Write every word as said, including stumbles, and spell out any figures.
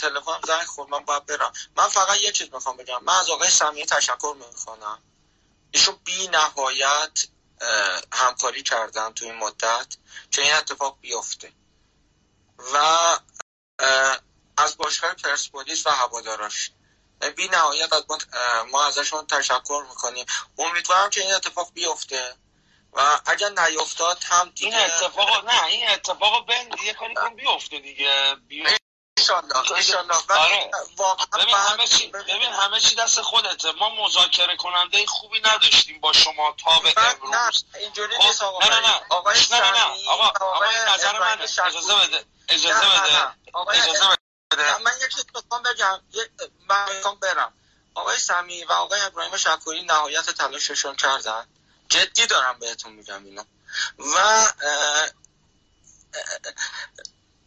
تلفن زنگ خورد، من باید برم. من فقط یه چیز میخوام بگم، من از آقای سمیعی تشکر میکنم. ایشون بی نهایت همکاری کردن تو این مدت که این اتفاق بیفته و از باشگاه پرسپولیس و هواداراش بی نهایت از ما, ما ازشون تشکر میکنیم. امیدوارم که این اتفاق بیفته و اگر نیفتاد هم دیگه این اتفاق نه این اتفاق بند یه کاری کن بیفته دیگه بیفته انشالله انشالله. آره. ببین همه چی ببین همه چی دست خودته. ما مذاکره کننده خوبی نداشتیم با شما تا به امروز. نه اینجوری خب؟ نیست آقا. نه نه نه آقای نه نه نه آقا آقا این نظر منه. اجازه بده اجازه بده اجازه بده. من یکی میخوام بگم، من میخوام برم. آقای سمیعی و آقای ابراهیم شکوری نهایت تلاششون کردن، جدی دارم بهتون میگم اینو، و